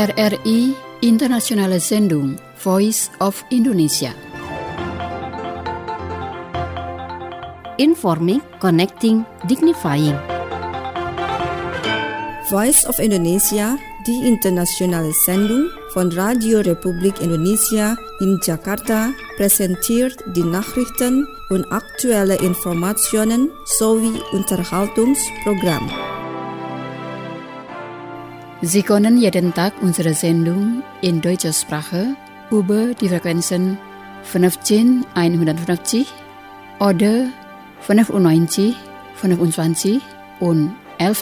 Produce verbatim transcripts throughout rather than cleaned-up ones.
R R I Internationale Sendung Voice of Indonesia. Informing, connecting, dignifying. Voice of Indonesia, die internationale Sendung von Radio Republik Indonesia in Jakarta, präsentiert die Nachrichten und aktuelle Informationen sowie Unterhaltungsprogramm. Sie können jeden Tag unsere Sendung in deutscher Sprache über die Frequenzen fünfzehn einhundertfünfzig oder fünfundneunzig fünfundzwanzig und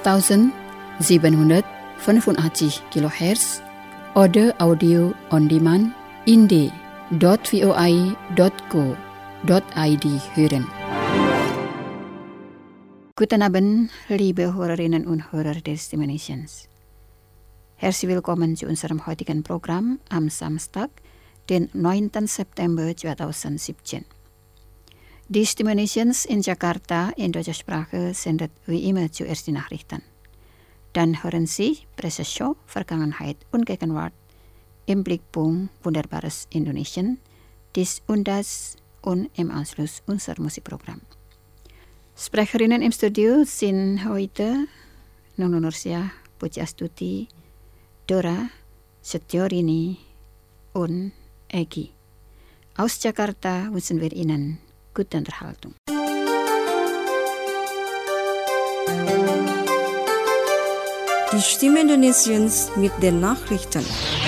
elftausendsiebenhundertfünfundachtzig Kilohertz oder Audio on Demand in d punkt voi punkt co punkt id hören. Guten Abend, liebe Hörerinnen und Hörer des Destinations. Herzlich willkommen zu unserem heutigen Programm am Samstag, den neunten September zweitausendsiebzehn. Die Destinations in Jakarta in deutscher Sprache sendet wie immer zuerst die Nachrichten. Dann hören Sie Presseshow, Vergangenheit und Gegenwart im Blickpunkt Wunderbares Indonesien, dies und das und im Anschluss unser Musikprogramm. Sprecherinnen im Studio sind heute Nunu Nursia, Puji Astuti, Dora, Setiorini und Egi. Aus Jakarta wünschen wir Ihnen gute Unterhaltung. Die Stimme Indonesiens mit den Nachrichten.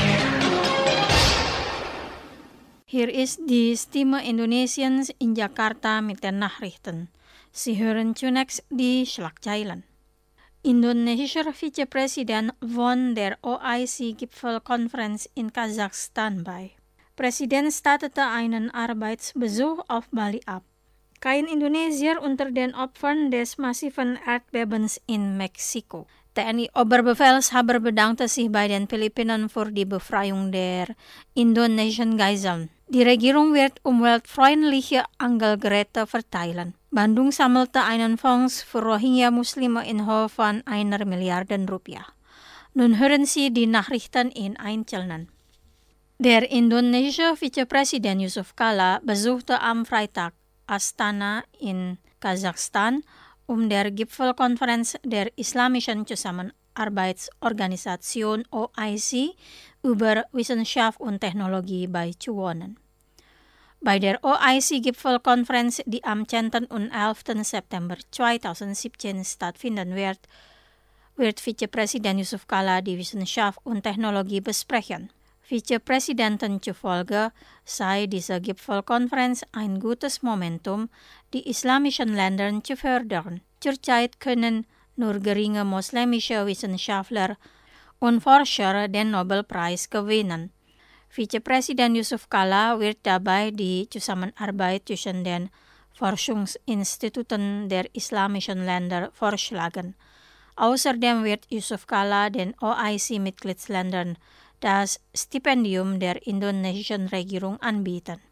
Hier ist die Stimme Indonesiens in Jakarta mit den Nachrichten. Sie hören zunächst die Schlagzeilen. Indonesischer Vizepräsident von der O I C-Gipfelkonferenz in Kasachstan bei. Präsident startete einen Arbeitsbesuch auf Bali ab. Kein Indonesier unter den Opfern des massiven Erdbebens in Mexiko. T N I-Oberbefehlshaber bedankte sich bei den Philippinen für die Befreiung der indonesischen Geiseln. Die Regierung wird umweltfreundliche Angelgeräte verteilen. Bandung sammelte einen Fonds für Rohingya-Muslime in Höhe von einer Milliarde Rupiah. Nun hören Sie die Nachrichten in Einzelnen. Der indonesische Vizepräsident Yusuf Kala besuchte am Freitag Astana in Kasachstan, um der Gipfelkonferenz der Islamischen Zusammenarbeitsorganisation O I C über Wissenschaft und Technologie beizuwohnen. Bei der O I C-Gipfelkonferenz, die am zehnten und elften September zweitausendsiebzehn stattfinden wird, wird Vizepräsident Yusuf Kala die Wissenschaft und Technologie besprechen. Vizepräsidenten zufolge sei diese Gipfelkonferenz ein gutes Momentum, die islamischen Länder zu fördern. Zurzeit können nur geringe muslimische Wissenschaftler und Forscher den Nobelpreis gewinnen. Vizepräsident Yusuf Kala wird dabei die Zusammenarbeit zwischen den Forschungsinstituten der islamischen Länder vorschlagen. Außerdem wird Yusuf Kala den O I C-Mitgliedsländern das Stipendium der indonesischen Regierung anbieten.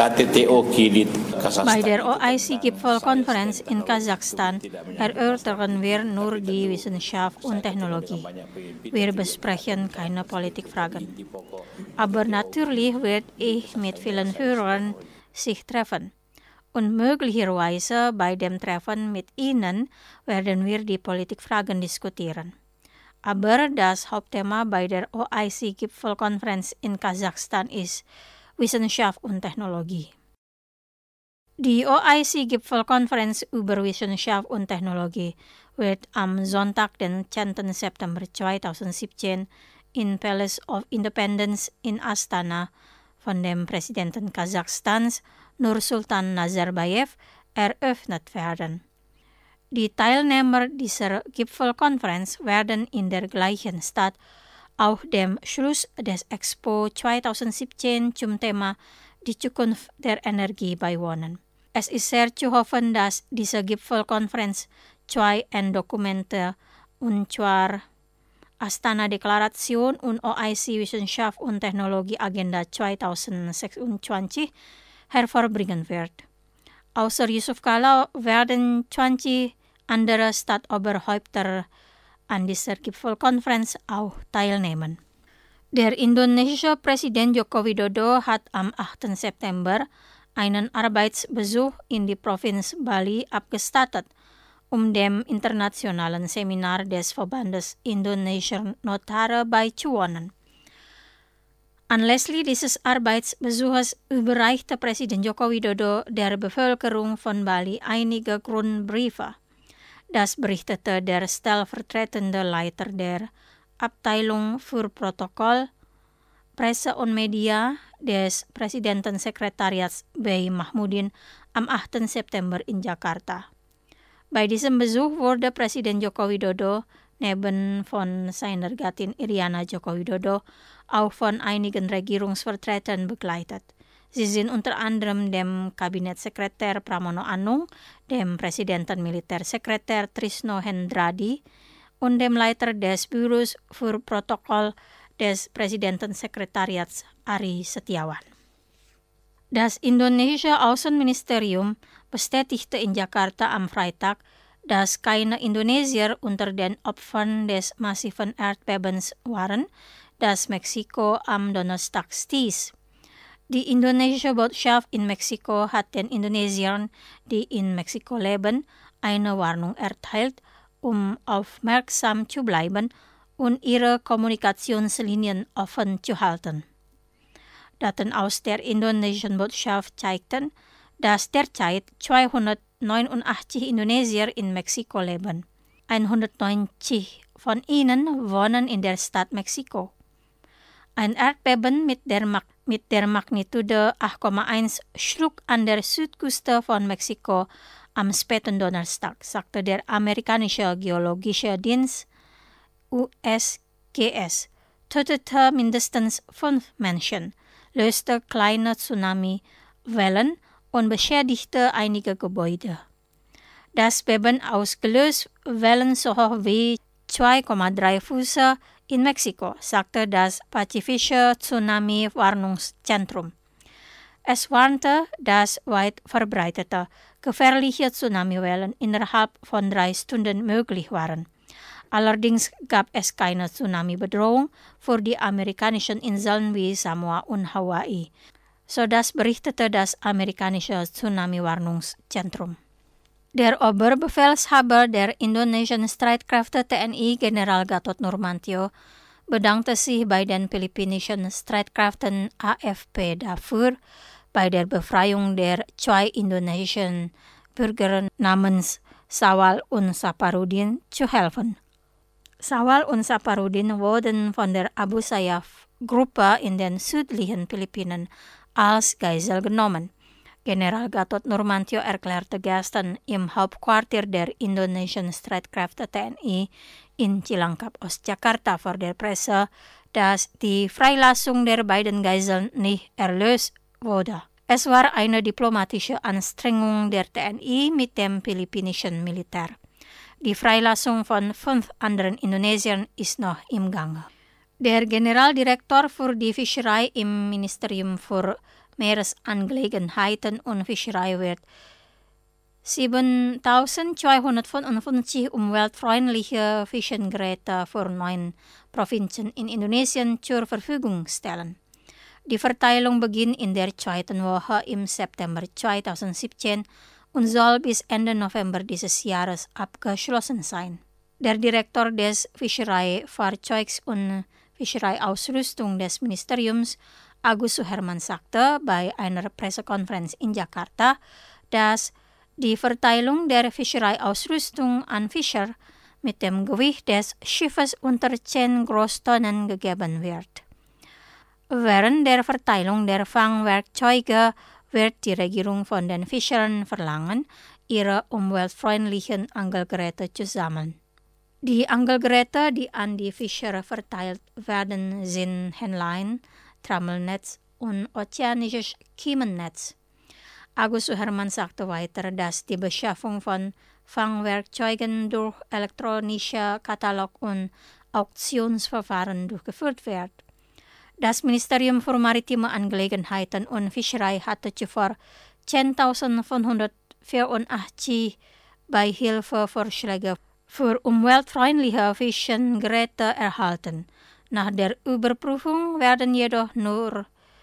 Bei der O I C-Gipfelkonferenz in Kasachstan erörtern wir nur die Wissenschaft und Technologie. Wir besprechen keine Politikfragen. Aber natürlich werde ich mit vielen Führern sich treffen. Und möglicherweise bei dem Treffen mit Ihnen werden wir die Politikfragen diskutieren. Aber das Hauptthema bei der O I C-Gipfelkonferenz in Kasachstan ist Wissenschaft und Technologie. Die O I C-Gipfelkonferenz über Wissenschaft und Technologie wird am Sonntag, den zehnten September zweitausendsiebzehn in Palace of Independence in Astana von dem Präsidenten Kasachstans Nursultan Nazarbayev eröffnet werden. Die Teilnehmer dieser Gipfelkonferenz werden in der gleichen Stadt auch dem Schluss des Expo zweitausendsiebzehn zum Thema Die Zukunft der Energie beiwohnen. Es ist sehr zu hoffen, dass diese Gipfelkonferenz zwei Enddokumente, und zwar Astana-Deklaration und O I C-Wissenschaft und Technologie-Agenda zweitausendsechsundzwanzig hervorbringen wird. Außer Yusuf Kala werden zwanzig andere Stadtoberhäupter an dieser Gipfelkonferenz auch teilnehmen. Der indonesische Präsident Joko Widodo hat am achten September einen Arbeitsbesuch in die Provinz Bali abgestattet, um dem internationalen Seminar des Verbandes Indonesischer Notare beizuwohnen. Anlässlich dieses Arbeitsbesuches überreichte Präsident Joko Widodo der Bevölkerung von Bali einige Grundbriefe. Das berichtete der stellvertretende Leiter der Abteilung für Protokoll, Presse und Media des Präsidentensekretariats B I Mahmudin am achten September in Jakarta. Bei diesem Besuch wurde Präsident Joko Widodo neben von seiner Gattin Iriana Joko Widodo auch von einigen Regierungsvertretern begleitet. Sie sind unter anderem dem Kabinettssekretär Pramono Anung, dem Präsidentenmilitärsekretär Trisno Hendradi und dem Leiter des Büros für Protokoll des Präsidentensekretariats Ari Setiawan. Das indonesische Außenministerium bestätigte in Jakarta am Freitag, dass keine Indonesier unter den Opfern des massiven Erdbebens waren, das Mexiko am Donnerstag stieß. Die indonesische Botschaft in Mexiko hat den Indonesiern, die in Mexiko leben, eine Warnung erteilt, um aufmerksam zu bleiben und ihre Kommunikationslinien offen zu halten. Daten aus der indonesischen Botschaft zeigten, dass derzeit zweihundertneunundachtzig Indonesier in Mexiko leben. hundertneunzig von ihnen wohnen in der Stadt Mexiko. Ein Erdbeben mit der, Mag- mit der Magnitude acht Komma eins schlug an der Südküste von Mexiko am späten Donnerstag, sagte der amerikanische Geologische Dienst U S G S, tötete mindestens fünf Menschen, löste kleine Tsunami-Wellen und beschädigte einige Gebäude. Das Beben ausgelöst Wellen so hoch wie zwei Komma drei Füße in Mexiko, sagte das Pazifische Tsunami-Warnungszentrum. Es warnte, dass weit verbreitete, gefährliche Tsunamiwellen innerhalb von drei Stunden möglich waren. Allerdings gab es keine Tsunami-Bedrohung für die amerikanischen Inseln wie Samoa und Hawaii, so das berichtete das amerikanische Tsunami-Warnungszentrum. Der Oberbefehlshaber der indonesischen Streitkräfte T N I, General Gatot Nurmantio, bedankte sich bei den philippinischen Streitkräften A F P dafür, bei der Befreiung der zwei indonesischen Bürger namens Sawal und Saparudin zu helfen. Sawal und Saparudin wurden von der Abu Sayyaf-Gruppe in den südlichen Philippinen als Geisel genommen. General Gatot Nurmantio erklärte gestern im Hauptquartier der indonesischen Streitkräfte T N I in Cilangkap, Ostjakarta vor der Presse, dass die Freilassung der beiden Geiseln nicht erlöst wurde. Es war eine diplomatische Anstrengung der T N I mit dem philippinischen Militär. Die Freilassung von fünf anderen Indonesiern ist noch im Gange. Der Generaldirektor für die Fischerei im Ministerium für Meeresangelegenheiten und Fischerei wird siebentausendzweihundertfünfundfünfzig umweltfreundliche Fischengeräte für neun Provinzen in Indonesien zur Verfügung stellen. Die Verteilung beginnt in der zweiten Woche im September zweitausendsiebzehn und soll bis Ende November dieses Jahres abgeschlossen sein. Der Direktor des Fischereifahrzeugs und Fischereiausrüstung des Ministeriums, Agus Suherman, sagte bei einer Pressekonferenz in Jakarta, dass die Verteilung der Fischereiausrüstung an Fischer mit dem Gewicht des Schiffes unter zehn Großtonnen gegeben wird. Während der Verteilung der Fangwerkzeuge wird die Regierung von den Fischern verlangen, ihre umweltfreundlichen Angelgeräte zu sammeln. Die Angelgeräte, die an die Fischer verteilt werden, sind Händlein, Trammelnetz und ozeanisches Kiemennetz. Agus Suherman sagte weiter, dass die Beschaffung von Fangwerkzeugen durch elektronische Katalog- und Auktionsverfahren durchgeführt wird. Das Ministerium für Maritime Angelegenheiten und Fischerei hatte zuvor zehntausendfünfhundertvierundachtzig Beihilfevorschläge für umweltfreundliche Fischengeräte erhalten. Nach der Überprüfung werden jedoch nur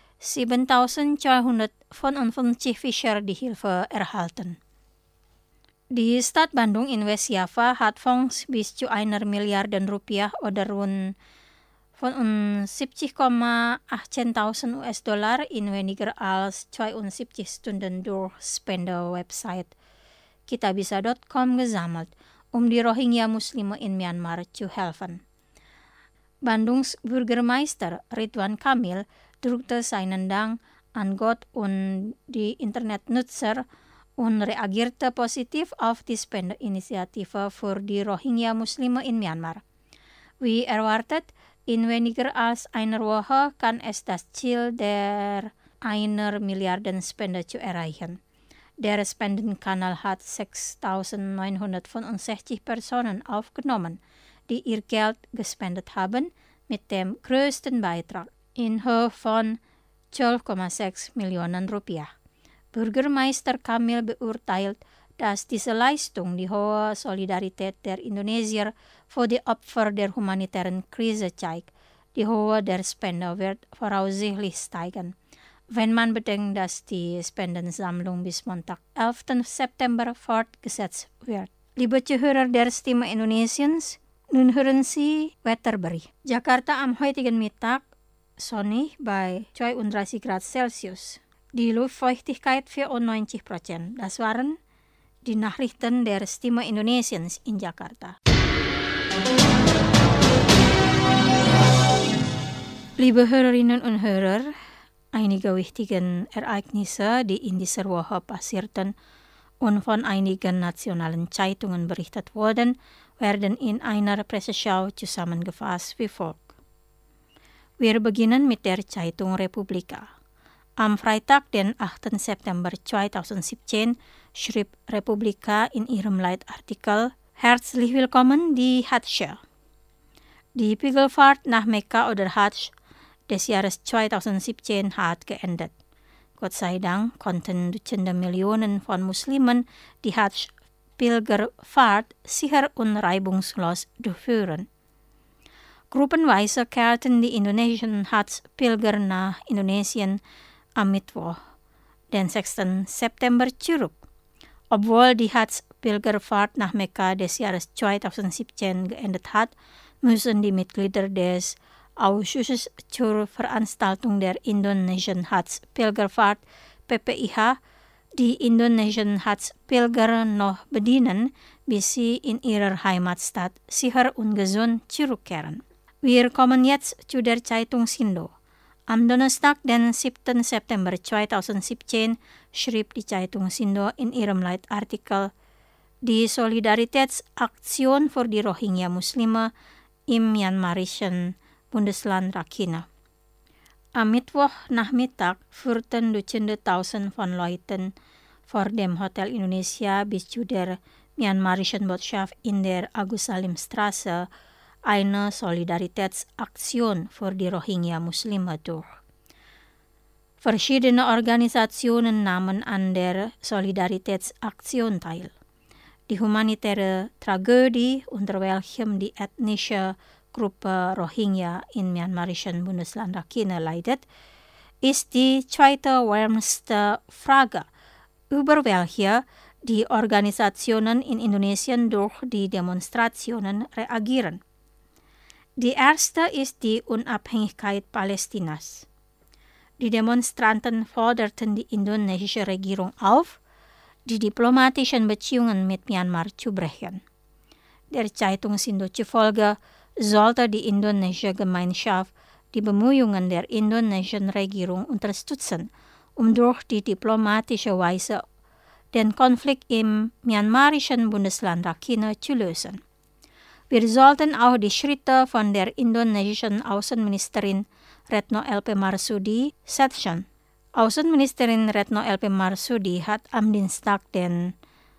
siebentausendzweihundertfünfundfünfzig Fischer die Hilfe erhalten. Die Stadt Bandung in West-Java hat Fonds bis zu einer Milliarde Rupiah oder rund fünfundsiebzig Komma achtzehn U S Dollar in weniger als zweiundsiebzig Stunden durch Spende-Website kitabisa dot com gesammelt, um die Rohingya-Muslime in Myanmar zu helfen. Bandungs Bürgermeister Ridwan Kamil drückte seinen Dank an Gott und die Internetnutzer und reagierte positiv auf die Spendeinitiative für die Rohingya-Muslime in Myanmar. Wie erwartet, in weniger als einer Woche kann es das Ziel der einer Milliarden Spende zu erreichen. Der Spendenkanal hat sechstausendneunhundertfünfundsechzig Personen aufgenommen, die ihr Geld gespendet haben, mit dem größten Beitrag in Höhe von zwölf Komma sechs Millionen Rupiah. Bürgermeister Kamil beurteilt, dass diese Leistung die hohe Solidarität der Indonesier für die Opfer der humanitären Krise zeigt. Die Höhe der Spende wird voraussichtlich steigen, wenn man bedenkt, dass die Spendensammlung bis Montag, elften September fortgesetzt wird. Liebe Zuhörer der Stimme Indonesiens, nun hören Sie Wetterbericht. Jakarta am heutigen Mittag sonnig bei zweiunddreißig Grad Celsius. Die Luftfeuchtigkeit vierundneunzig Prozent. Das waren die Nachrichten der Stimme Indonesiens in Jakarta. Liebe Hörerinnen und Hörer, einige wichtige Ereignisse, die in dieser Woche passierten und von einigen nationalen Zeitungen berichtet wurden, werden in einer Presseschau zusammengefasst wie folgt. Wir beginnen mit der Zeitung Republika. Am Freitag, den achten September zweitausendsiebzehn, schrieb Republika in ihrem Leitartikel Herzlich willkommen die Hadsche. Die Pilgerfahrt nach Mekka oder Hadsch des Jahres zweitausendsiebzehn hat geendet. Gott sei Dank konnten Dutzende Millionen von Muslimen die Hadsch-Pilgerfahrt sicher und reibungslos durchführen. Gruppenweise kehrten die indonesischen Hadsch-Pilger nach Indonesien am Mittwoch, den sechsten September zurück. Obwohl die Hadsch-Pilgerfahrt nach Mekka des Jahres zweitausendsiebzehn geendet hat, müssen die Mitglieder des Ausschusses zur Veranstaltung der Indonesischen Hadsch-Pilgerfahrt P P I H die indonesischen Hadsch-Pilger noch bedienen, bis sie in ihrer Heimatstadt sicher und gesund zurückkehren. Wir kommen jetzt zu der Zeitung Sindo. Am Donnerstag, den siebten September zweitausendsiebzehn, schrieb die Zeitung Sindo in ihrem Leitartikel die Solidaritätsaktion für die Rohingya-Muslime im myanmarischen Bundesland Rakhine. Am Mittwochnachmittag führten Dutzende Tausend von Leuten vor dem Hotel Indonesia bis zu der myanmarischen Botschaft in der Agus Salim-Straße eine Solidaritätsaktion für die Rohingya-Muslime durch. Verschiedene Organisationen nahmen an der Solidaritätsaktion teil. Die humanitäre Tragödie, unter welchem die ethnische Gruppe Rohingya im myanmarischen Bundesland Rakhine leidet, ist die zweite wärmste Frage, über welche die Organisationen in Indonesien durch die Demonstrationen reagieren. Die erste ist die Unabhängigkeit Palästinas. Die Demonstranten forderten die indonesische Regierung auf, die diplomatischen Beziehungen mit Myanmar zu brechen. Der Zeitung Sindo zufolge sollte die indonesische Gemeinschaft die Bemühungen der indonesischen Regierung unterstützen, um durch die diplomatische Weise den Konflikt im myanmarischen Bundesland Rakhine zu lösen. Wir sollten auch die Schritte von der indonesischen Außenministerin Retno L P Marsudi schätzen. Außenministerin Retno L P Marsudi hat am Dienstag, den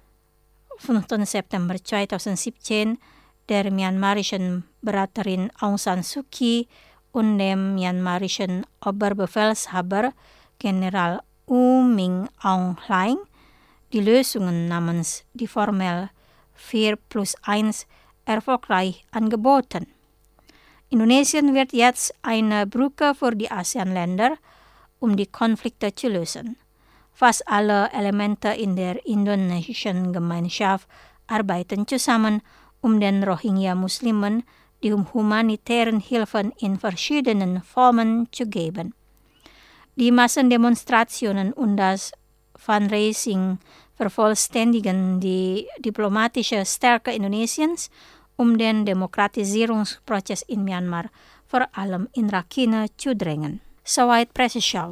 fünften September zweitausendsiebzehn, der myanmarischen Beraterin Aung San Suu Kyi und dem myanmarischen Oberbefehlshaber General U Min Aung Hlaing die Lösungen namens die Formel vier plus eins erfolgreich angeboten. Indonesien wird jetzt eine Brücke für die ASEAN-Länder, um die Konflikte zu lösen. Fast alle Elemente in der indonesischen Gemeinschaft arbeiten zusammen, um den Rohingya-Muslimen die humanitären Hilfen in verschiedenen Formen zu geben. Die Massendemonstrationen und das Fundraising vervollständigen die diplomatische Stärke Indonesiens, um den Demokratisierungsprozess in Myanmar, vor allem in Rakhine, zu drängen. Soweit Presseschau.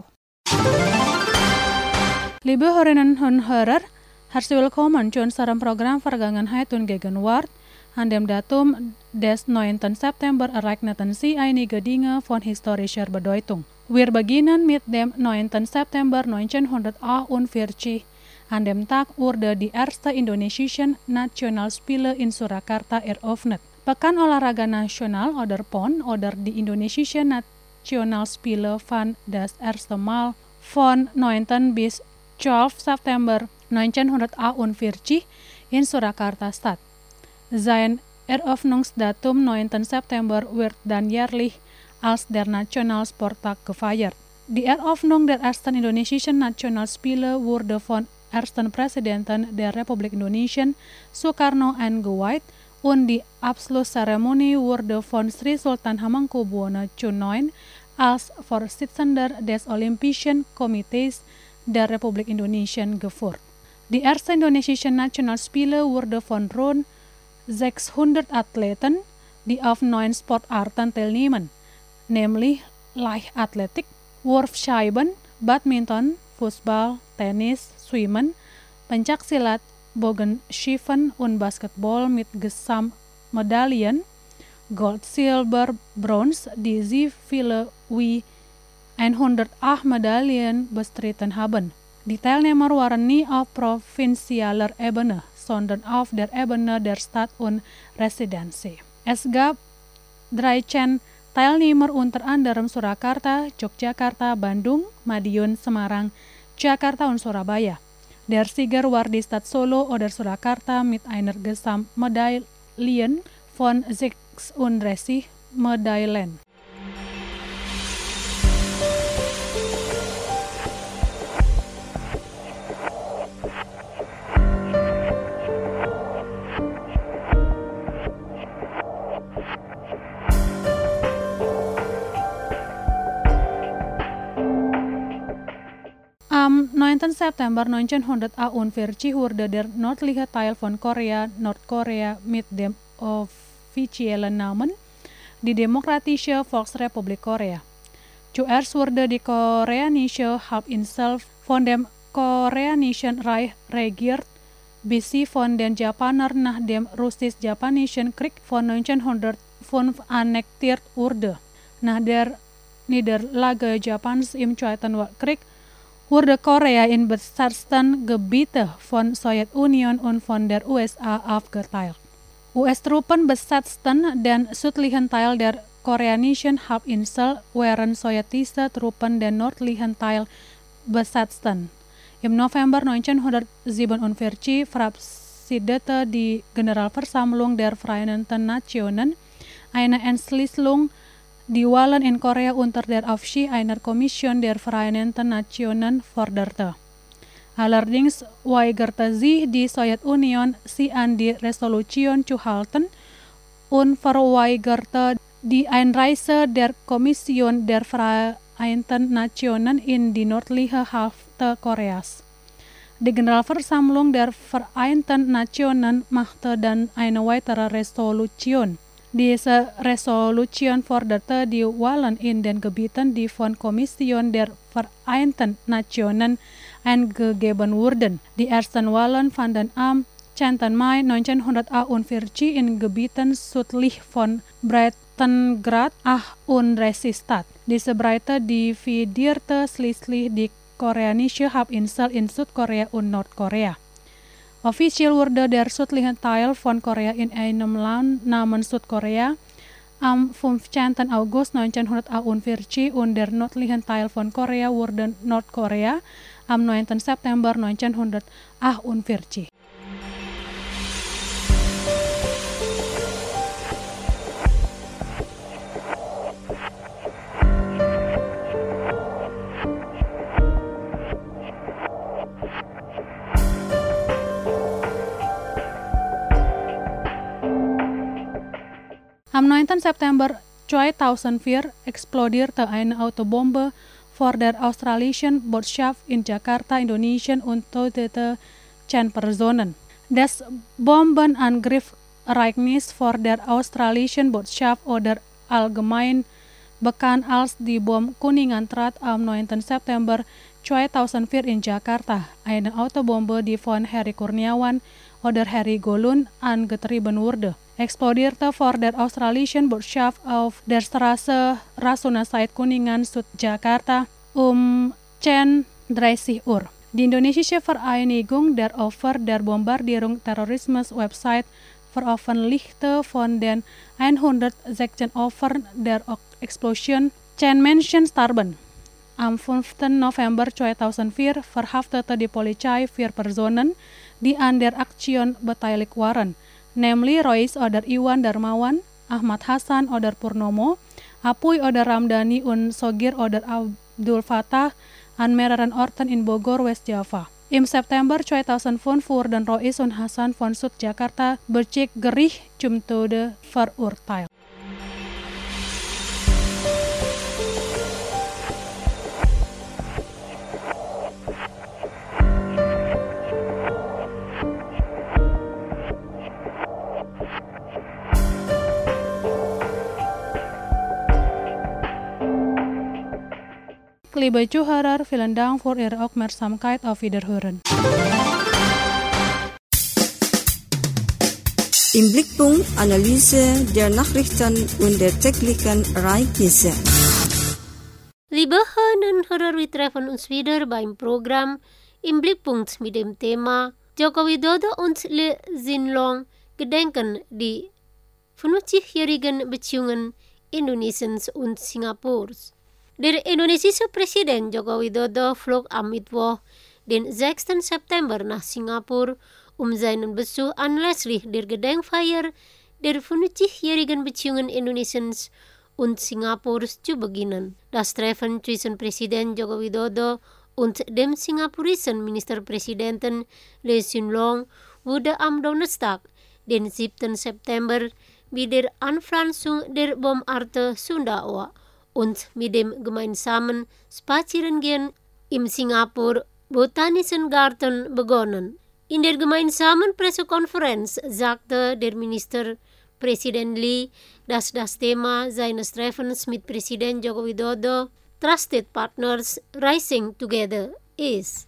Liebe Hörerinnen und Hörer, herzlich willkommen zu unserem Programm Vergangenheit und Gegenwart. An dem Datum des neunten September ereigneten sich einige Dinge von historischer Bedeutung. Wir beginnen mit dem neunten September neunzehnhundertachtundvierzig. An dem Tag wurde die erste indonesischen Nationalspiele in Surakarta eröffnet. Pekan Olahraga Nasional oder P O N oder die indonesischen Nationalspiele fand das erste Mal von neunten bis zwölften September neunzehnhundertachtundvierzig in Surakarta statt. Sein Eröffnungsdatum neunten September wird dann jährlich als der Nationalsporttag gefeiert. Die Eröffnung der ersten indonesischen Nationalspiele wurde von ersten Präsidenten der Republik Indonesien, Soekarno, eingeweiht und die Abschlusszeremonie wurde von Sri Sultan Hamengkubuwono der neunte als Vorsitzender des Olympischen Komitees der Republik Indonesien geführt. Die ersten indonesischen Nationalspiele wurden von rund sechshundert Athleten, die auf neun Sportarten teilnehmen, nämlich Leichtathletik, Wurfscheiben, Badminton, Fußball, Tennis, Schwimmen, Pencaksilat, Bogenschießen und Basketball mit Gesamtmedaillen, Gold, Silber, Bronze, die sie viele wie hundertacht Medaillen bestritten haben. Die Teilnehmer waren nie auf provinzialer Ebene, sondern auf der Ebene der Stadt und Residency. Es gab dreizehn Teilnehmer, unter anderem Surakarta, Yogyakarta, Bandung, Madiun, Semarang, Jakarta und Surabaya. Der Sieger war die Stadt Solo oder Surakarta mit einer Gesamtmedaillen von sechsunddreißig Medaillen. Am neunten September neunzehnhundertachtundvierzig wurde der nördliche Teil von Korea, Nordkorea, mit dem offiziellen Namen die Demokratische Volksrepublik Korea. Zuerst wurde die koreanische Halbinsel von dem Koreanischen Reich regiert, bis sie von den Japanern nach dem Russisch-Japanischen Krieg von neunzehnhundertfünf annektiert wurde. Nach der Niederlage Japans im Zweiten Weltkrieg wurde Korea in besetzten Gebiete von Sowjetunion und von der U S A aufgeteilt. U S-Truppen besetzten den südlichen Teil der koreanischen Halbinsel, während sowjetische Truppen den nördlichen Teil besetzten. Im November neunzehnhundertsiebenundvierzig verabschiedete die Generalversammlung der Vereinten Nationen eine Entschließung, die Wahlen in Korea unter der Aufsicht einer Kommission der Vereinten Nationen forderte. Allerdings weigerte sich die Sowjetunion, sich an die Resolution zu halten und verweigerte die Einreise der Kommission der Vereinten Nationen in die nördliche Hälfte Koreas. Die Generalversammlung der Vereinten Nationen machte dann eine weitere Resolution. Diese Resolution forderte die Wahlen in den Gebieten, die von Kommission der Vereinten Nationen eingegeben wurden. Die ersten Wahlen fanden am zehnten Mai neunzehnhundertachtundvierzig in Gebieten südlich von Breitengrad achtunddreißig statt. Diese Breite dividierte schließlich die koreanische Halbinsel in Südkorea und Nordkorea. Offiziell wurde der südliche Teil von Korea in einem Land namens Südkorea am fünfzehnten August neunzehnhundertachtundvierzig und der nördliche Teil von Korea wurde Nordkorea am neunten September neunzehnhundertachtundvierzig. Am neunten September tweeduizendvier explodierte eine Autobombe vor der australischen Botschaft in Jakarta, Indonesien und tötete zehn Personen. Das Bombenangriff Ereignis vor der australischen Botschaft oder allgemein bekannt als die Bom Kuningan trat am neunten September tweeduizendvier in Jakarta. Eine Autobombe, die von Heri Kurniawan oder Heri Golun angetrieben wurde, explodierte vor der australischen Botschaft auf der Straße Rasuna Said Kuningan, Süd Jakarta um zehn Uhr dreißig. Die indonesische Vereinigung der Opfer der Bombardierung Terrorismus Website veröffentlichte von den hundertsechzehn Opfern der Explosion zehn Menschen starben. Am fünften November tweeduizendvier verhaftete die Polizei vier Personen, die an der Aktion beteiligt waren, nämlich Rois oder Iwan Darmawan, Ahmad Hasan oder Purnomo, Apuy oder Ramdhani und Sogir oder Abdul Fattah an mehreren Orten in Bogor, West Java. Im September tweeduizendvijf wurden Rois und Hasan von Süd Jakarta Bezirk Gericht zum Tode verurteilt. Liebe Zuhörer, vielen Dank für Ihre Aufmerksamkeit. Auf Wiederhören. Im Blickpunkt Analyse der Nachrichten und der täglichen Ereignisse. Liebe Hörerinnen und Hörer, wir treffen uns wieder beim Programm Im Blickpunkt mit dem Thema Joko Widodo und Lee Hsien Loong gedenken die fünfzigjährigen Beziehungen Indonesiens und Singapurs. Der indonesische Präsident Joko Widodo flog am Mittwoch, den sechsten September nach Singapur, um seinen Besuch anlässlich der Gedenkfeier der fünfzigjährigen Beziehungen Indonesiens und Singapurs zu beginnen. Das Treffen zwischen Präsident Joko Widodo und dem singapurisischen Ministerpräsidenten Lee Hsien Loong wurde am Donnerstag, den siebten September, mit der Anpflanzung der Baumart Sundaoa und mit dem gemeinsamen Spazierengehen im Singapur Botanischen Garten begonnen. In der gemeinsamen Pressekonferenz sagte der Ministerpräsident Lee, dass das Thema seines Treffens mit Präsident Joko Widodo Trusted Partners Rising Together ist.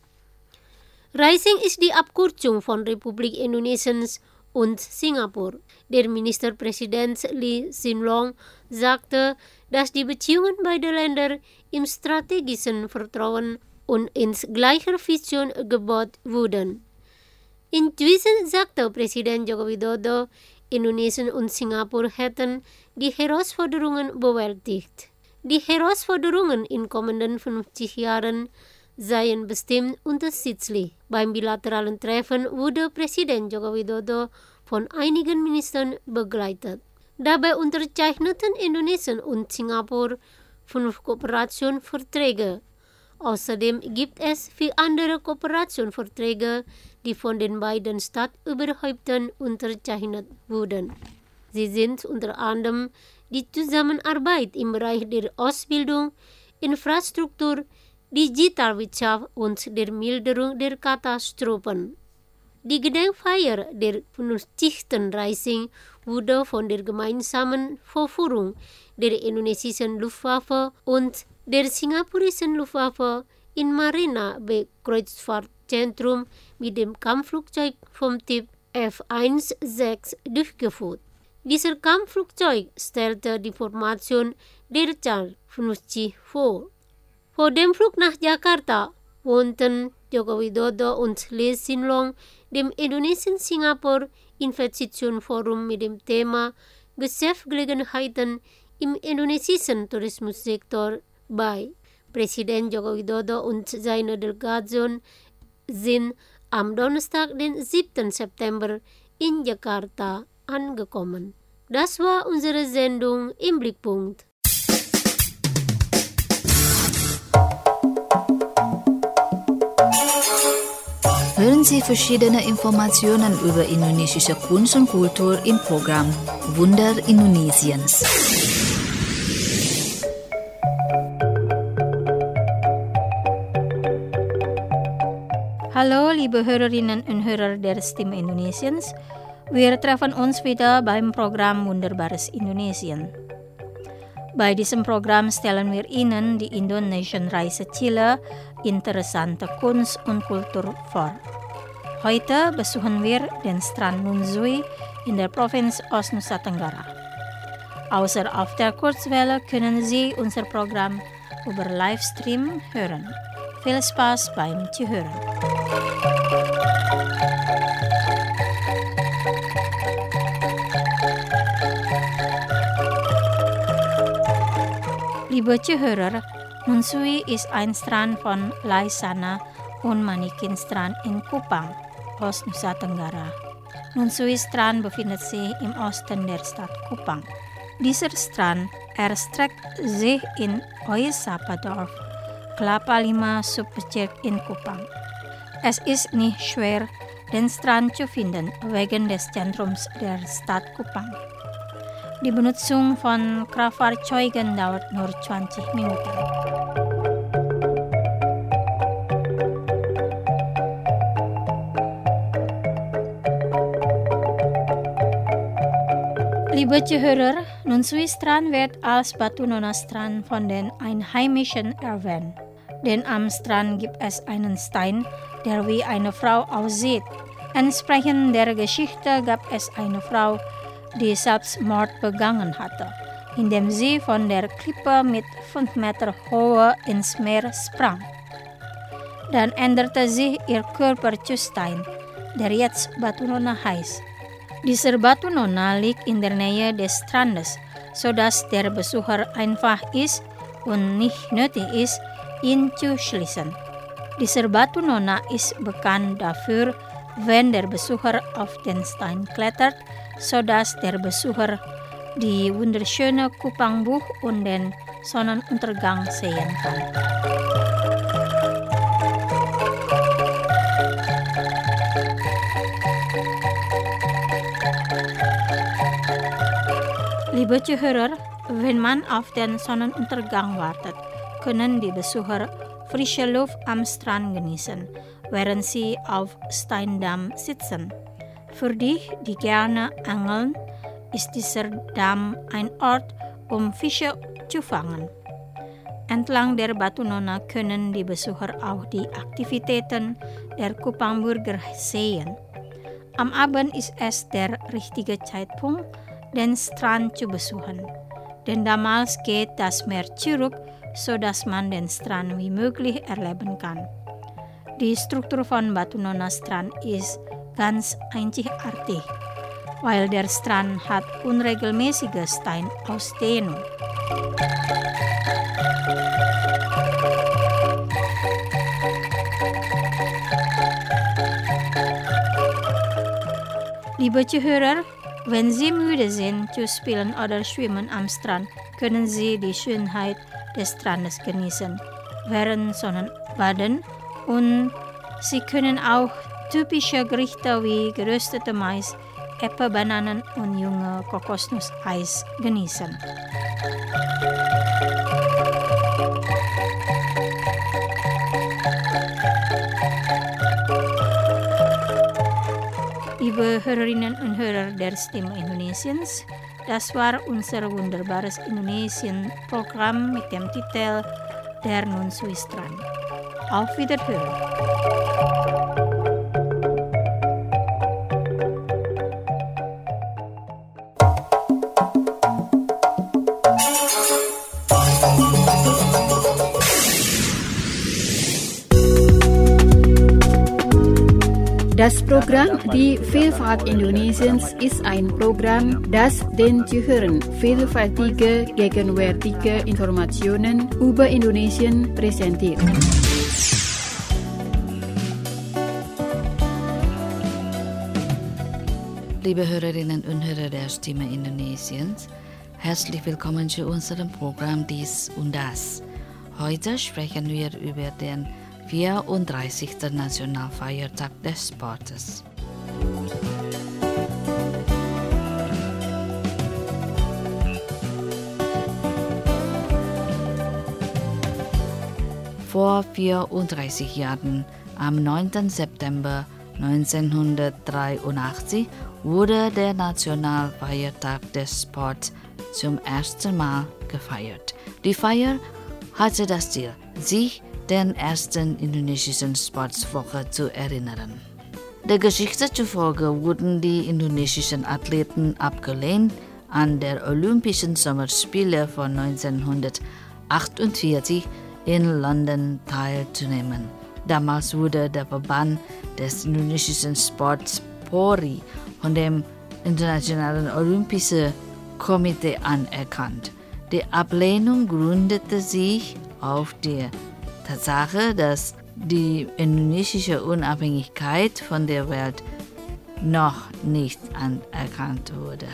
Rising ist die Abkürzung von Republik Indonesiens und Singapur. Der Ministerpräsident Lee Hsien Loong sagte, dass die Beziehungen beider Länder im strategischen Vertrauen und in gleicher Vision gebaut wurden. Inzwischen sagte Präsident Joko Widodo, Indonesien und Singapur hätten die Herausforderungen bewältigt. Die Herausforderungen in kommenden fünfzig Jahren seien bestimmt unterschiedlich. Beim bilateralen Treffen wurde Präsident Joko Widodo von einigen Ministern begleitet. Dabei unterzeichneten Indonesien und Singapur fünf Kooperationsverträge. Außerdem gibt es vier andere Kooperationsverträge, die von den beiden Stadtüberhäuptern unterzeichnet wurden. Sie sind unter anderem die Zusammenarbeit im Bereich der Ausbildung, Infrastruktur, Digitalwirtschaft und der Milderung der Katastrophen. Die Gedenkfeier der fünfzigsten Rising wurde von der gemeinsamen Vorführung der indonesischen Luftwaffe und der singapurischen Luftwaffe in Marina Bay Kreuzfahrtzentrum mit dem Kampfflugzeug vom Typ F sechzehn durchgeführt. Dieser Kampfflugzeug stellte die Formation der Zahl fünfzig vor. Vor dem Flug nach Jakarta wohnten Joko Widodo und Lee Hsien Loong dem Indonesien-Singapur-Investitionsforum mit dem Thema Geschäftsgelegenheiten im indonesischen Tourismussektor bei. Präsident Joko Widodo und seine Delegation sind am Donnerstag, den siebten September, in Jakarta angekommen. Das war unsere Sendung im Blickpunkt. Hören Sie verschiedene Informationen über indonesische Kunst und Kultur im Programm Wunder Indonesiens. Hallo liebe Hörerinnen und Hörer der Stimme Indonesiens. Wir treffen uns wieder beim Programm Wunderbares Indonesien. Bei diesem Programm stellen wir Ihnen die Indonesian-Reiseziele, interessante Kunst und Kultur vor. Heute besuchen wir den Strand Nun Sui in der Provinz Ost-Nusa Tenggara. Außer auf der Kurzwelle können Sie unser Programm über Livestream hören. Viel Spaß beim Zuhören. Liebe Zuhörer, Nun Sui ist ein Strand von Laisana und Manikin Strand in Kupang, Ost-Nusa Tenggara. Nun Sui Strand befindet sich im Osten der Stadt Kupang. Dieser Strand erstreckt sich in Oisapadorf, Kelapa lima Subbezirk in Kupang. Es ist nicht schwer, den Strand zu finden, wegen des Zentrums der Stadt Kupang. Die Benutzung von Kraftfahrzeugen dauert nur zwanzig Minuten. Liebe Zuhörer, Nun Sui Strand wird als Batu Nona Strand von den Einheimischen erwähnt. Denn am Strand gibt es einen Stein, der wie eine Frau aussieht. Entsprechend der Geschichte gab es eine Frau, die Selbstmord begangen hatte, indem sie von der Klippe mit fünf Meter Höhe ins Meer sprang. Dann änderte sich ihr Körper zu Stein, der jetzt Batu Nona heißt. Dieser Batu Nona liegt in der Nähe des Strandes, sodass der Besucher einfach ist und nicht nötig ist, ihn zu schließen. Dieser Batu Nona ist bekannt dafür, wenn der Besucher auf den Stein klettert, sodass der Besucher die wunderschöne Kupangbuch und den Sonnenuntergang sehen kann. Liebe Zuhörer, wenn man auf den Sonnenuntergang wartet, können die Besucher frische Luft am Strand genießen, während sie auf Steindamm sitzen. Für die, die gerne angeln, ist dieser Damm ein Ort, um Fische zu fangen. Entlang der Batu Nona können die Besucher auch die Aktivitäten der Kupangburger sehen. Am Abend ist es der richtige Zeitpunkt, den Strand zu besuchen, denn damals geht das Meer zurück, sodass man den Strand wie möglich erleben kann. Die Struktur von Batu Nona Strand ist ganz einzigartig, weil der Strand hat unregelmäßige Steinausdehnung. Liebe Zuhörer, wenn Sie müde sind zu spielen oder schwimmen am Strand, können Sie die Schönheit des Strandes genießen, während Sonnenbaden, und Sie können auch typische Gerichte wie geröstete Mais, Äpfel, Bananen und junge Kokosnusseis genießen. Liebe Hörerinnen und Hörer der Stimme Indonesiens, das war unser wunderbares Indonesien-Programm mit dem Titel Der Nun Sui Strand. Auf Wiederhören! Das Programm Die Vielfalt Indonesiens ist ein Programm, das den Zuhörern vielfältige, gegenwärtige Informationen über Indonesien präsentiert. Liebe Hörerinnen und Hörer der Stimme Indonesiens, herzlich willkommen zu unserem Programm Dies und Das. Heute sprechen wir über den vierunddreißigster Nationalfeiertag des Sportes. Vor vierunddreißig Jahren, am neunten September neunzehnhundertdreiundachtzig, wurde der Nationalfeiertag des Sports zum ersten Mal gefeiert. Die Feier hatte das Ziel, sich den ersten indonesischen Sportswoche zu erinnern. Der Geschichte zufolge wurden die indonesischen Athleten abgelehnt, an der Olympischen Sommerspiele von neunzehnhundertachtundvierzig in London teilzunehmen. Damals wurde der Verband des indonesischen Sports Polri von dem Internationalen Olympischen Komitee anerkannt. Die Ablehnung gründete sich auf die Tatsache, dass die indonesische Unabhängigkeit von der Welt noch nicht anerkannt wurde.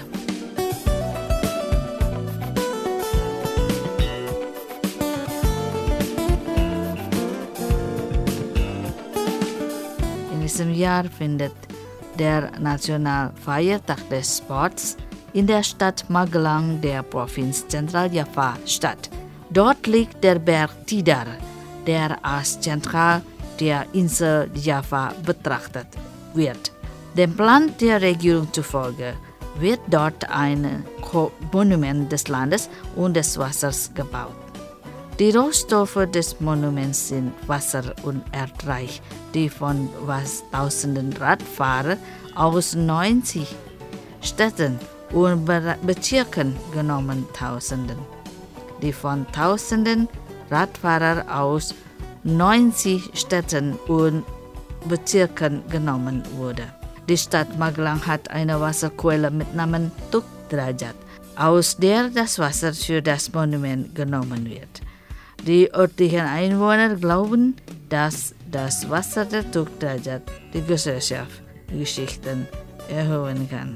In diesem Jahr findet der Nationalfeiertag des Sports in der Stadt Magelang der Provinz Zentraljava statt. Dort liegt der Berg Tidar, der als zentral der Insel Java betrachtet wird. Dem Plan der Regierung zufolge wird dort ein Monument des Landes und des Wassers gebaut. Die Rohstoffe des Monuments sind Wasser und Erdreich, die von was tausenden Radfahrern aus neunzig Städten und Bezirken genommen tausenden, die von tausenden Radfahrern aus neunzig Städten und Bezirken genommen wurde. Die Stadt Magelang hat eine Wasserquelle mit Namen Tuk Derajat, aus der das Wasser für das Monument genommen wird. Die örtlichen Einwohner glauben, dass das Wasser der Tuk Derajat die Gesellschaft Geschichten erhöhen kann.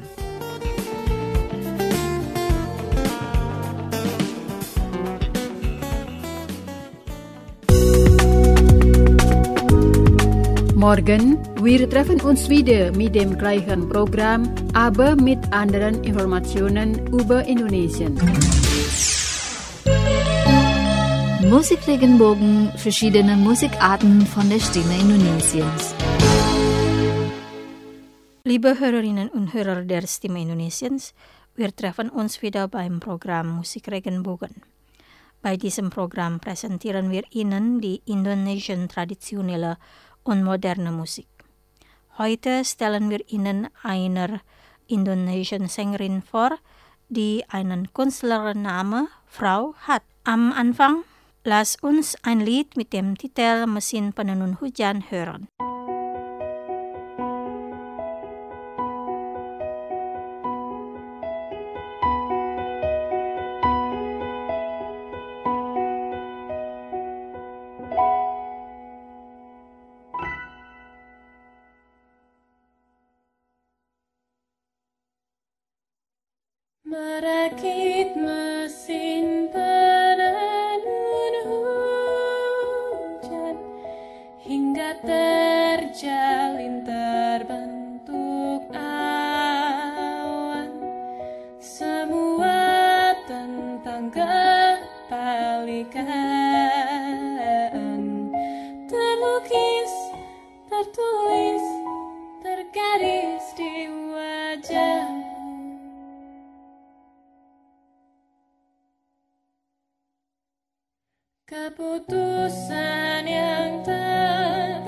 Morgen, wir treffen uns wieder mit dem gleichen Programm, aber mit anderen Informationen über Indonesien. Musikregenbogen, verschiedene Musikarten von der Stimme Indonesiens. Liebe Hörerinnen und Hörer der Stimme Indonesiens, wir treffen uns wieder beim Programm Musikregenbogen. Bei diesem Programm präsentieren wir Ihnen die indonesischen traditionelle und moderne Musik. Heute stellen wir Ihnen eine indonesische Sängerin vor, die einen Künstlernamen Frau hat. Am Anfang lass uns ein Lied mit dem Titel Mesin Penenun Hujan hören. Merakit mesin penenun hujan hingga terjalin terbentuk awan, semua tentang kepalikan terlukis, tertulis, tergaris di wajah. Keputusan yang tak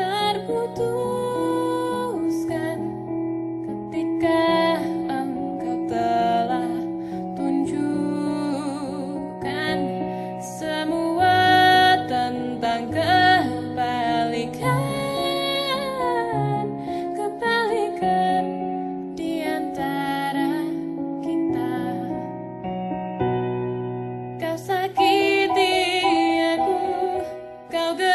terputuskan ketika engkau telah tunjukkan semua tentang kebalikan, kebalikan di antara kita. Kau sakiti, kau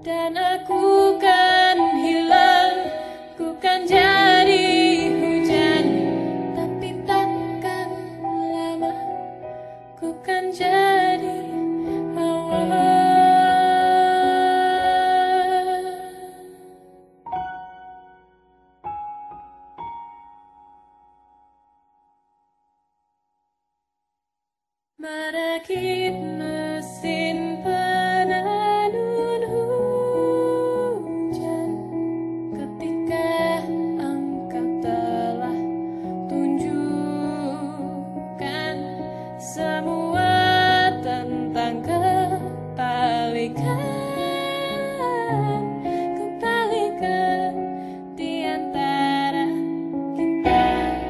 dan aku kan hilang, ku kan jadi hujan, tapi takkan lama, ku kan jadi hawa. Merakit mesin penanun hujan ketika engkau telah tunjukkan semua tentang kebalikan, kebalikan di antara kita.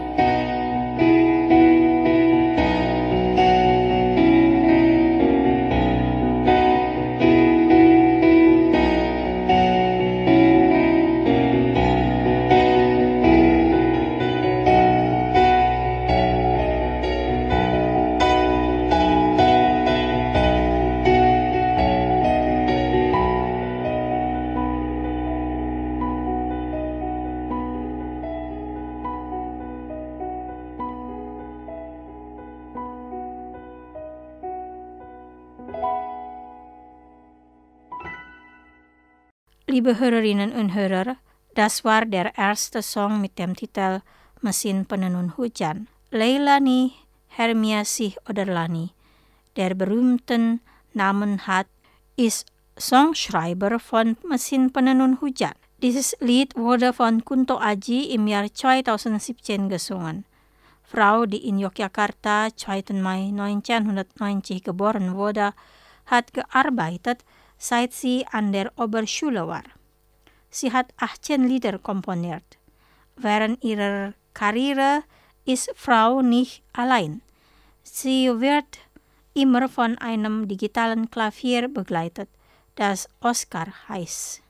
Liebe Hörerinnen und Hörer, das war der erste Song mit dem Titel Mesin Penenun Hujan, Leilani Hermiasih Oderlani, der berühmten Namen hat, ist Songschreiber von Mesin Penenun Hujan. Dieses Lied wurde von Kunto Aji im Jahr zweitausendsiebzehn gesungen. Frau, die in Yogyakarta zweiten Mai neunzehnhundertneunzig geboren wurde, hat gearbeitet, seit sie an der Oberschule war. Sie hat achtzehn Lieder komponiert. Während ihrer Karriere ist Frau nicht allein. Sie wird immer von einem digitalen Klavier begleitet, das Oscar heißt.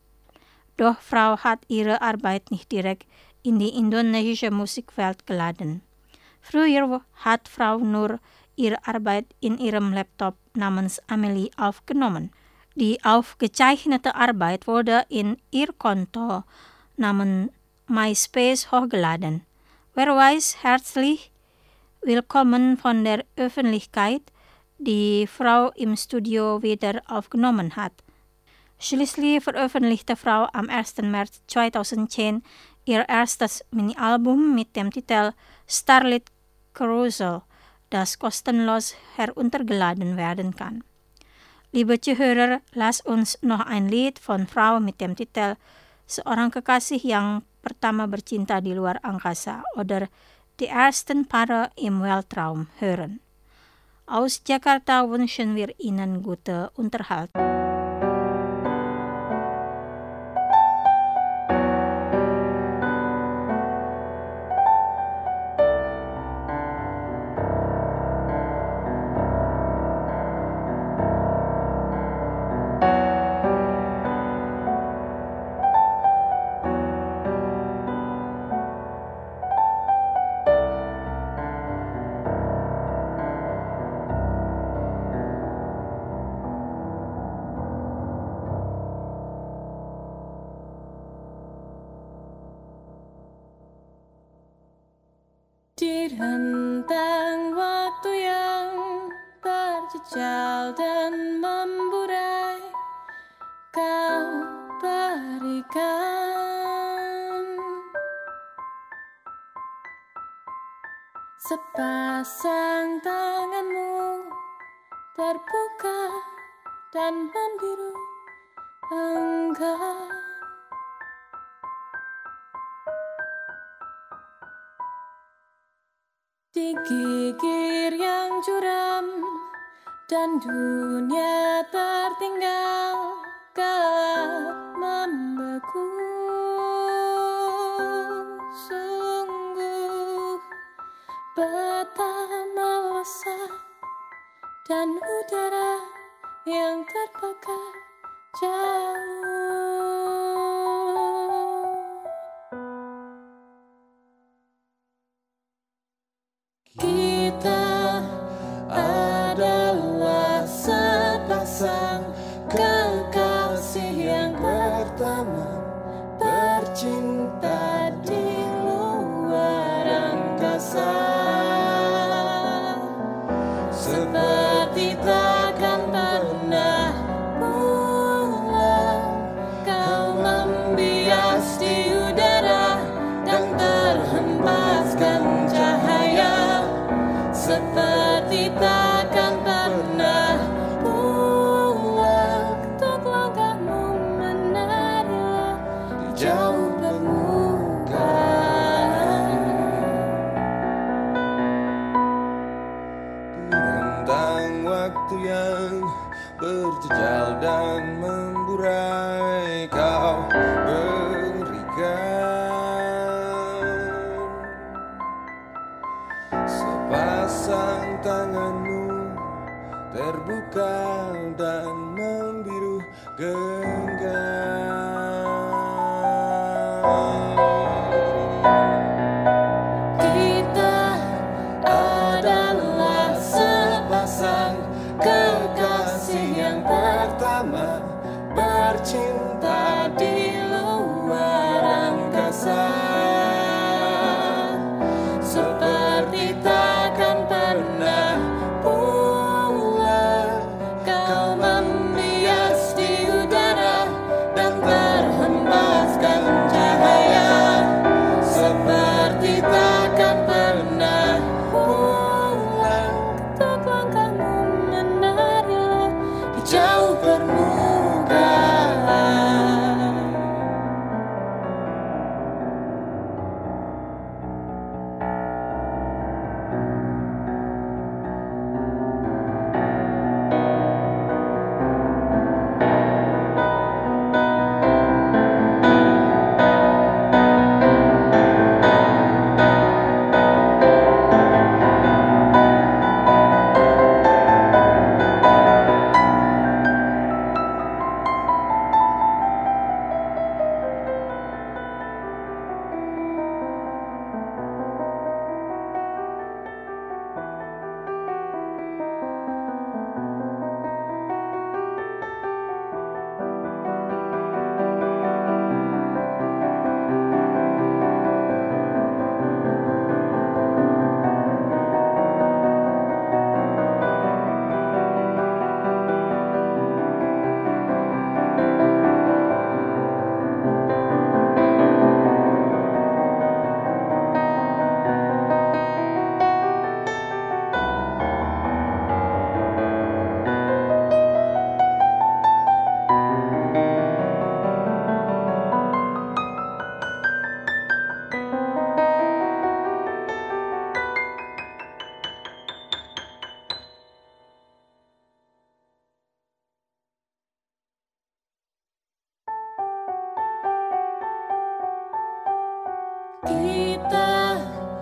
Doch Frau hat ihre Arbeit nicht direkt in die indonesische Musikwelt geladen. Früher hat Frau nur ihre Arbeit in ihrem Laptop namens Amelie aufgenommen. Die aufgezeichnete Arbeit wurde in ihr Konto namens MySpace hochgeladen. Wer weiß, herzlich willkommen von der Öffentlichkeit, die Frau im Studio wieder aufgenommen hat. Schließlich veröffentlichte Frau am ersten März zweitausendzehn ihr erstes Mini-Album mit dem Titel Starlit Carousel, das kostenlos heruntergeladen werden kann. Liebe Zuhörer, lasst uns noch ein Lied von Frau mit dem Titel Seorang Kekasih yang pertama bercinta di luar angkasa oder Die ersten Paare im Weltraum hören. Aus Jakarta wünschen wir Ihnen gute Unterhaltung. Di rentang waktu yang terjejal dan memburai, kau berikan sepasang tanganmu terbuka dan membiru enggan. Digigir yang curam dan dunia tertinggal gelap membeku. Sungguh betapa lesat dan udara yang terbakar jauh. Kita adalah sepasang kekasih mekar dan membiru genggam. Kita adalah sepasang kekasih yang pertama, bercinta di luar angkasa. Seperti takkan pernah pula kau membias di udara dan terhempaskan cahaya. Seperti takkan pernah pula ketuk langkahmu menarilah di jauh permukaan. Kita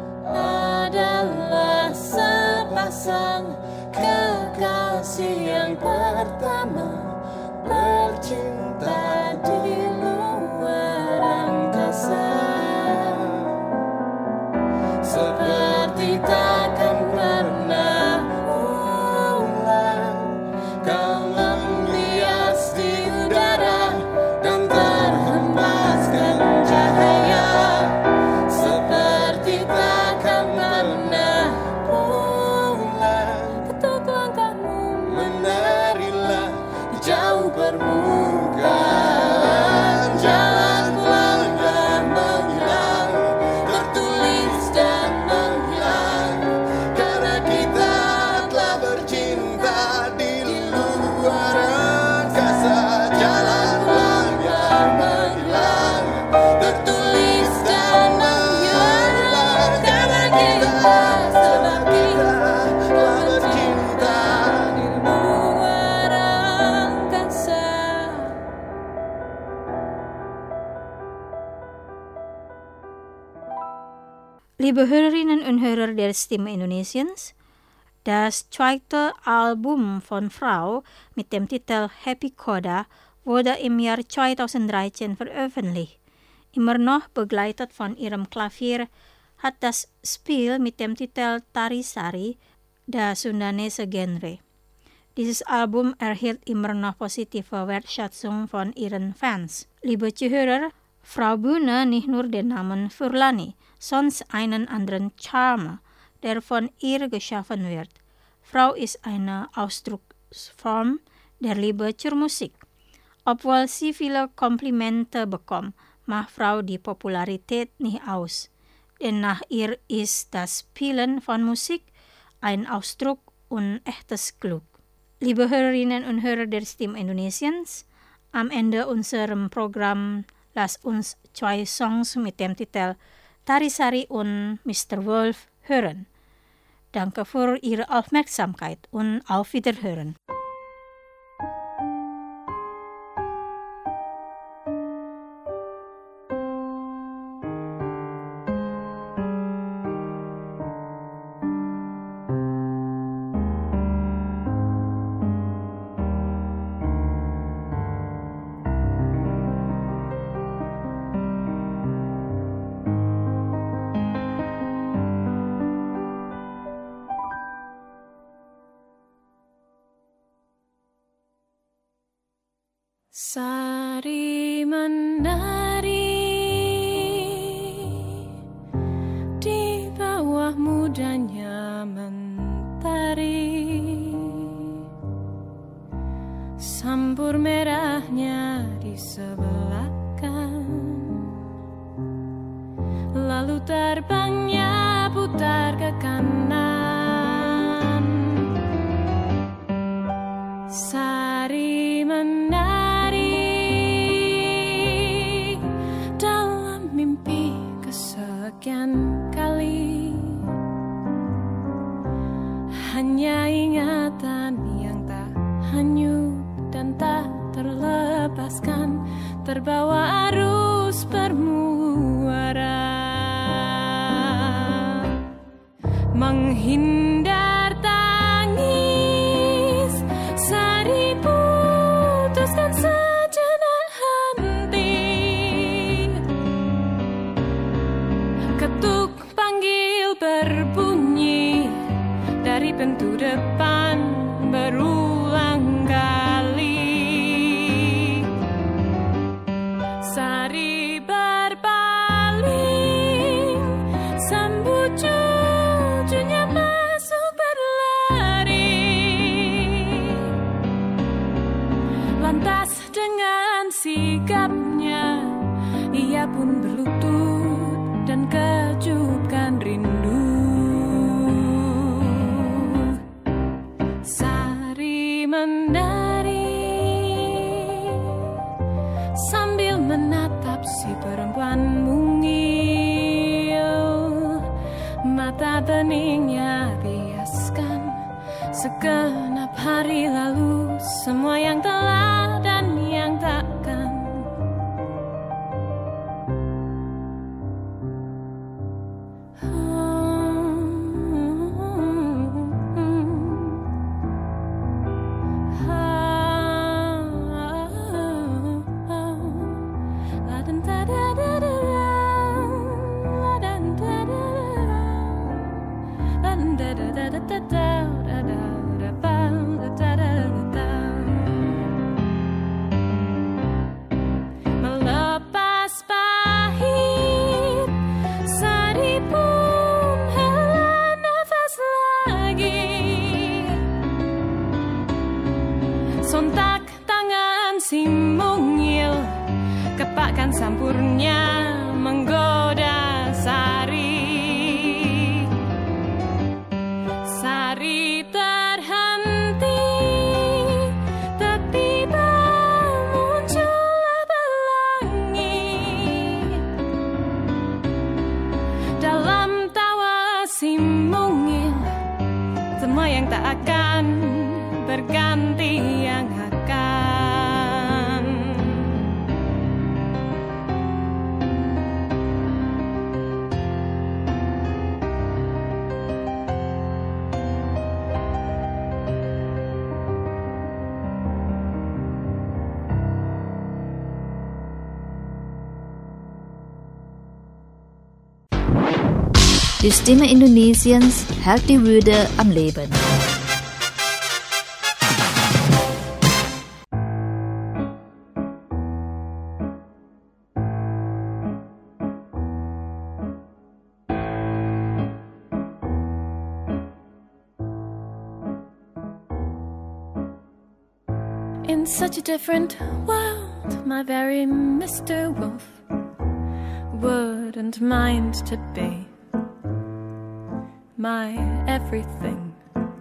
adalah sepasang kekasih yang pertama, bercinta di luar angkasa. Seperti takkan pernah ulang kau membias di udara dan terhempaskan cahaya. Seperti takkan pernah pulang ketuk langkahmu menarilah di jauh permukaan. Jalan pelanggar menghilang, tertulis dan menghilang, karena kita telah bercinta di luar angkasa. Jalan pelanggar menghilang, tertulis dan menghilang, karena kita telah bercinta di luar angkasa. Liebe Hörerinnen und Hörer der Stimme Indonesiens, das zweite Album von Frau mit dem Titel Happy Coda wurde im Jahr zweitausenddreizehn veröffentlicht. Immer noch begleitet von ihrem Klavier hat das Spiel mit dem Titel Tari Sari das Sundanese Genre. Dieses Album erhielt immer noch positive Wertschätzung von ihren Fans. Liebe Zuhörer, Frau Bühne nicht nur den Namen Furlani, sonst einen anderen Charme, der von ihr geschaffen wird. Frau ist eine Ausdrucksform der Liebe zur Musik. Obwohl sie viele Komplimente bekommt, macht Frau die Popularität nicht aus. Denn nach ihr ist das Spielen von Musik ein Ausdruck und echtes Glück. Liebe Hörerinnen und Hörer der Stimme Indonesiens, am Ende unserem Programm lasst uns zwei Songs mit dem Titel Tari Sari und Mister Wolf hören. Danke für Ihre Aufmerksamkeit und auf Wiederhören. Sari menari di bawah mudanya mentari, sambur merahnya di sebelahkan, lalu terbangnya putar ke kanan. Sari menari dalam mimpi kesekian kali, hanya ingatan yang tak hanyut dan tak terlepaskan, terbawa arus bermuara, menghindar tangis, sari putus dan sejenak henti, ketuk panggil berbunyi dari pintu depan berulang kali. Sari berpaling, sambut cucunya masuk berlari. Lantas dengan sigapnya ia pun berlutut dan kejutkan rindu. Sari menari sambil menatap si perempuan mungil, mata beningnya biaskan segenap hari lalu, semua yang telah dan yang takkan. Melepas pahit, sari pun hela nafas lagi. Sontak tangan si mungil kepakkan sampurnya menggoda sari. Sari terhenti, tiba-tiba muncullah pelangi. Dalam tawa si mungil, semua yang tak akan berganti yang akan. Die Stimme Indonesiens hält die Würde am Leben. In such a different world, my very Mister Wolf wouldn't mind to be my everything.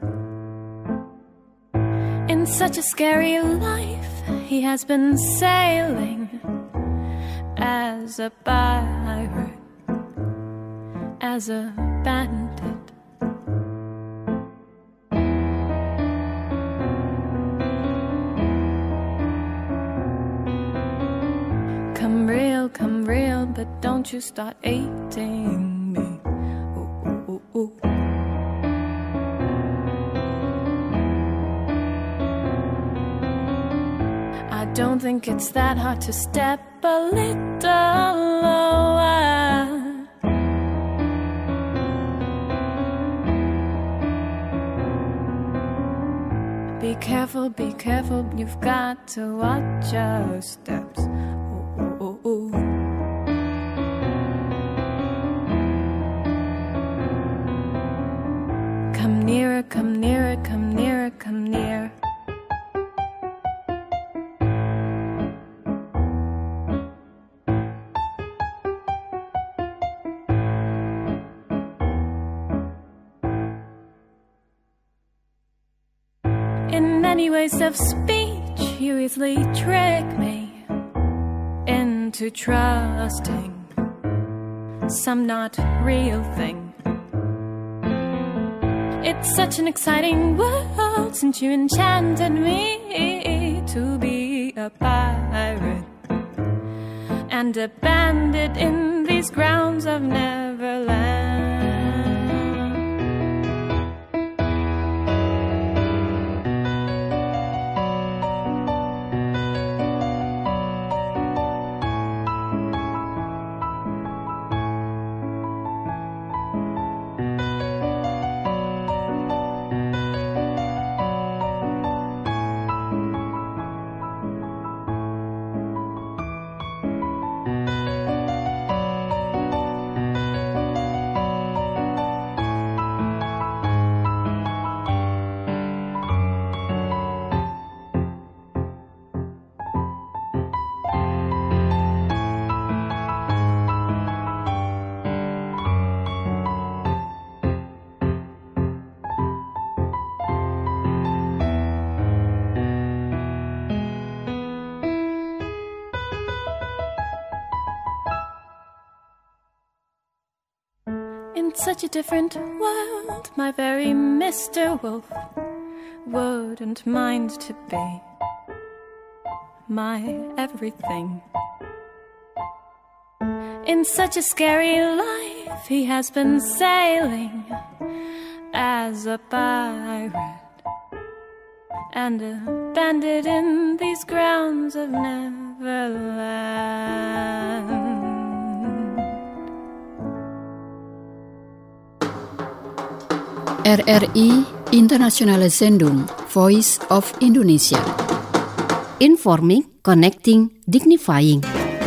In such a scary life, he has been sailing as a pirate, as a bandit. Come real, come real, but don't you start hating me. Ooh, ooh, ooh, ooh. I don't think it's that hard to step a little lower. careful, be careful, you've got to watch your steps. Oh, oh, oh, oh. Come nearer, come nearer, come nearer, come near. In many ways of speech, you easily trick me into trusting some not real thing. It's such an exciting world since you enchanted me to be a pirate and a bandit in these grounds of Neverland. In such a different world, my very Mister Wolf wouldn't mind to be my everything. In such a scary life, he has been sailing as a pirate and a bandit in these grounds of Neverland. R R I Internationale Sendung Voice of Indonesia. Informing, connecting, dignifying.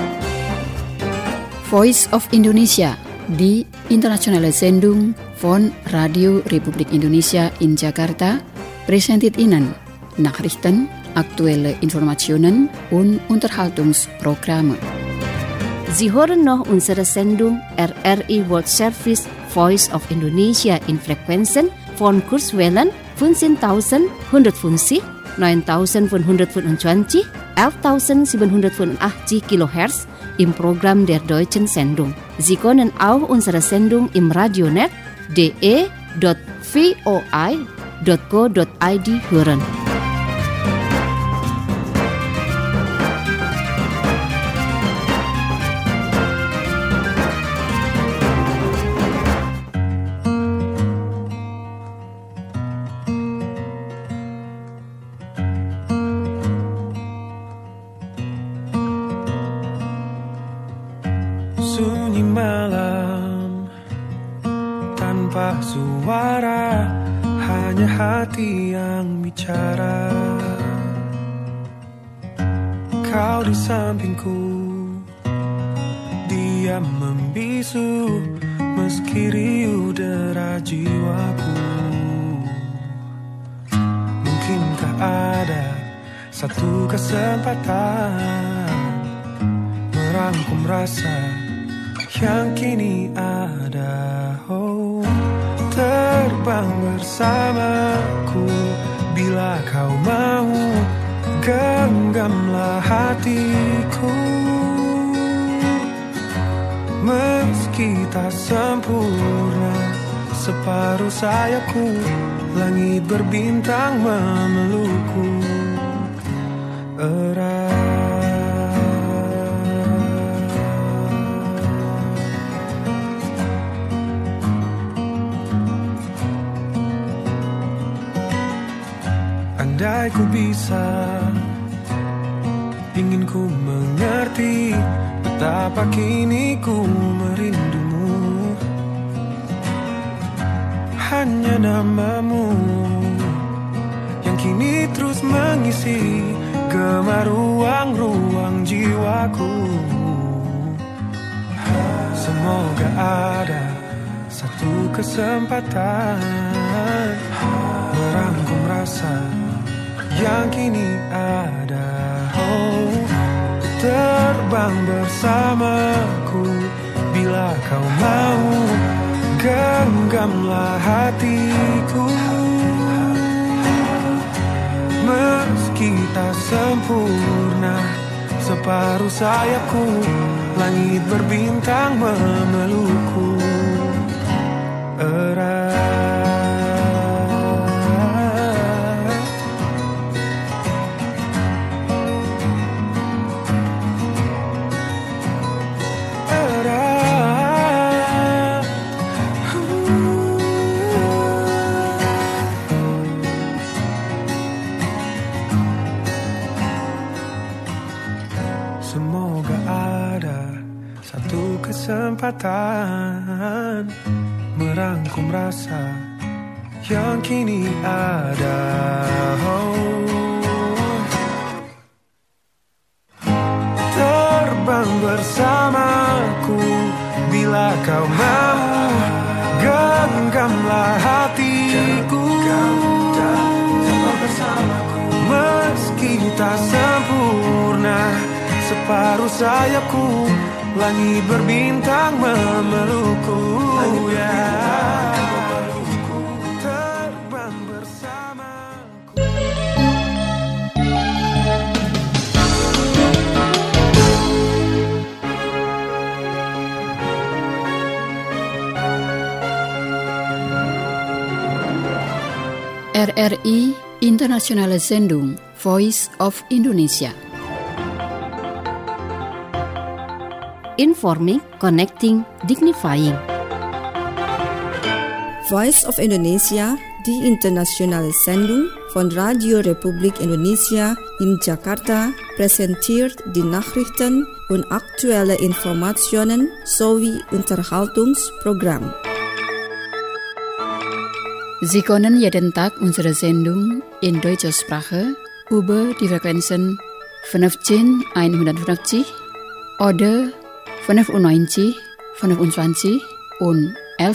Voice of Indonesia di Internationale Sendung von Radio Republik Indonesia in Jakarta presented Ihnen Nachrichten, aktuelle Informationen und Unterhaltungsprogramme. Sie hören noch unsere Sendung R R I World Service Voice of Indonesia in Frequenzen von Kurzwellen fünfzehntausendeinhundertfünfzig, neuntausendfünfhundertfünfundzwanzig, elftausendsiebenhundertfünfundachtzig Kilohertz im Programm der Deutschen Sendung. Sie können auch unsere Sendung im Radionet d e dot v o i dot co dot i d hören. Sunyi malam tanpa suara, hanya hati yang bicara. Kau di sampingku, dia membisu meski riuh dera jiwaku. Mungkinkah ada satu kesempatan merangkum rasa yang kini ada? Oh, terbang bersamaku bila kau mau, genggamlah hatiku. Meski tak sempurna separuh sayapku, langit berbintang memelukku erat. Andai ku bisa, ingin ku mengerti betapa kini ku merindumu. Hanya namamu yang kini terus mengisi gemar ruang-ruang jiwaku. Semoga ada satu kesempatan merangkum rasa yang kini ada. Oh, terbang bersamaku bila kau mau, genggamlah hatiku. Meski tak sempurna separuh sayapku, langit berbintang memelukku erat. Semoga ada satu kesempatan merangkum rasa yang kini ada. Oh, terbang bersamaku bila kau mau, genggamlah hatiku. Meski tak sempurna separuh sayapku, langit berbintang memelukku, ya. Terbang bersamaku. R R I Internationale Sendung Voice of Indonesia. Informing, connecting, dignifying. Voice of Indonesia, die internationale Sendung von Radio Republik Indonesia in Jakarta, präsentiert die Nachrichten und aktuelle Informationen sowie Unterhaltungsprogramm. Sie können jeden Tag unsere Sendung in deutscher Sprache über die Frequenzen fünfzehn einhundertfünfzig oder fünfundneunzig, fünfundzwanzig und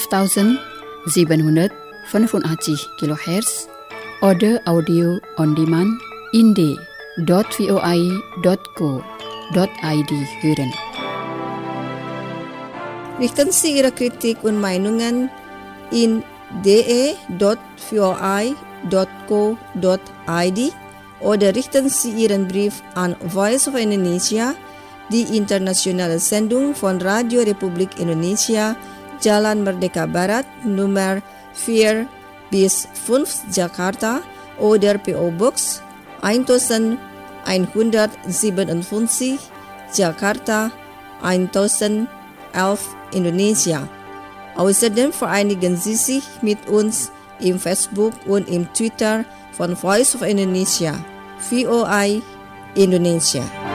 elftausendsiebenhundertfünfundachtzig Kilohertz oder Audio on Demand in d punkt voi punkt co punkt id hören. Richten Sie Ihre Kritik und Meinungen in d e punkt voi punkt co punkt id oder richten Sie Ihren Brief an Voice of Indonesia, die internationale Sendung von Radio Republik Indonesia, Jalan Merdeka Barat, Nummer vier bis fünf Jakarta oder P O Box elf Jakarta elf Indonesia. Außerdem vereinigen Sie sich mit uns im Facebook und im Twitter von Voice of Indonesia, V O I Indonesia.